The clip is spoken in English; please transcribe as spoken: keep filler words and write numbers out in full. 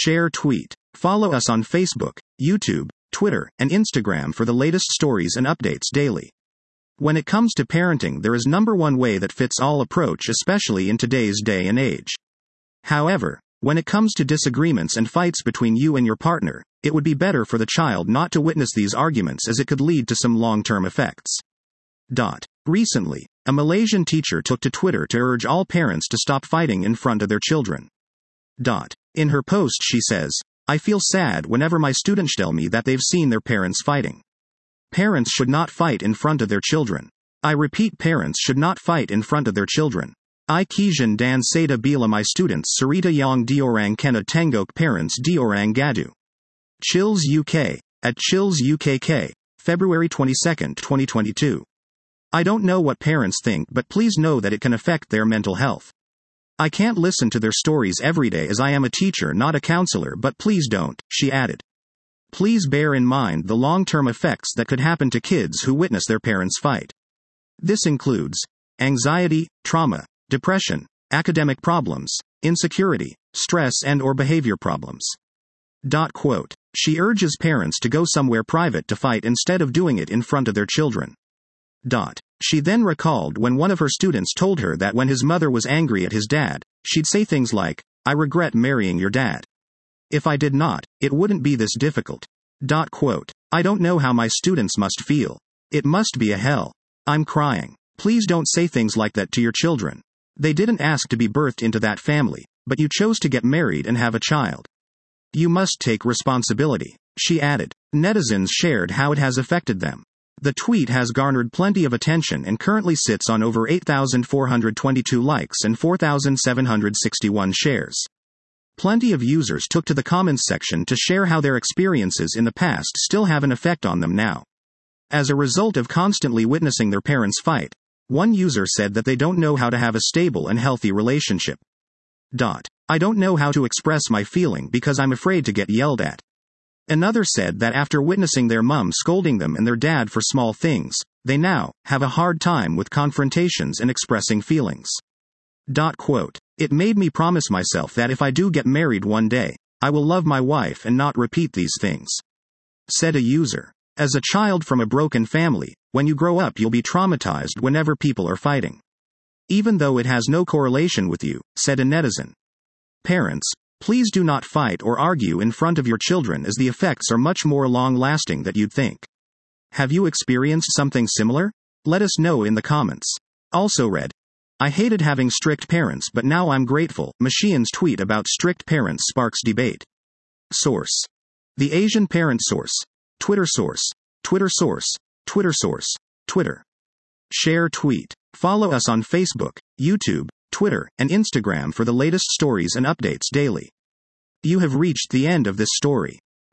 Share tweet. Follow us on Facebook, YouTube, Twitter, and Instagram for the latest stories and updates daily. When it comes to parenting, there is number one way that fits all approach, especially in today's day and age. However, when it comes to disagreements and fights between you and your partner, it would be better for the child not to witness these arguments, as it could lead to some long-term effects. Dot. Recently, a Malaysian teacher took to Twitter to urge all parents to stop fighting in front of their children. Dot. In her post she says, "I feel sad whenever my students tell me that they've seen their parents fighting. Parents should not fight in front of their children. I repeat, parents should not fight in front of their children. I kijan dan seda bila my students sarita yang diorang kena tengok parents diorang gadu." Chills U K, at Chills U K K, February twenty-second, twenty twenty-two. I don't know what parents think, but please know that it can affect their mental health. I can't listen to their stories every day, as I am a teacher, not a counselor, but please don't, she added. Please bear in mind the long-term effects that could happen to kids who witness their parents fight. This includes anxiety, trauma, depression, academic problems, insecurity, stress, and or behavior problems. Dot quote. She urges parents to go somewhere private to fight instead of doing it in front of their children. Dot. She then recalled when one of her students told her that when his mother was angry at his dad, she'd say things like, "I regret marrying your dad. If I did not, it wouldn't be this difficult." Dot quote. I don't know how my students must feel. It must be a hell. I'm crying. Please don't say things like that to your children. They didn't ask to be birthed into that family, but you chose to get married and have a child. You must take responsibility, she added. Netizens shared how it has affected them. The tweet has garnered plenty of attention and currently sits on over eight thousand four hundred twenty-two likes and four thousand seven hundred sixty-one shares. Plenty of users took to the comments section to share how their experiences in the past still have an effect on them now. As a result of constantly witnessing their parents fight, one user said that they don't know how to have a stable and healthy relationship. Dot. I don't know how to express my feeling because I'm afraid to get yelled at. Another said that after witnessing their mum scolding them and their dad for small things, they now have a hard time with confrontations and expressing feelings. Dot quote. It made me promise myself that if I do get married one day, I will love my wife and not repeat these things, said a user. As a child from a broken family, when you grow up you'll be traumatized whenever people are fighting. Even though it has no correlation with you, said a netizen. Parents, please do not fight or argue in front of your children, as the effects are much more long-lasting than you'd think. Have you experienced something similar? Let us know in the comments. Also read, I hated having strict parents, but now I'm grateful. Machian's tweet about strict parents sparks debate. Source. The Asian Parent Source. Twitter source. Twitter source. Twitter source. Twitter. Share tweet. Follow us on Facebook, YouTube, Twitter, and Instagram for the latest stories and updates daily. You have reached the end of this story.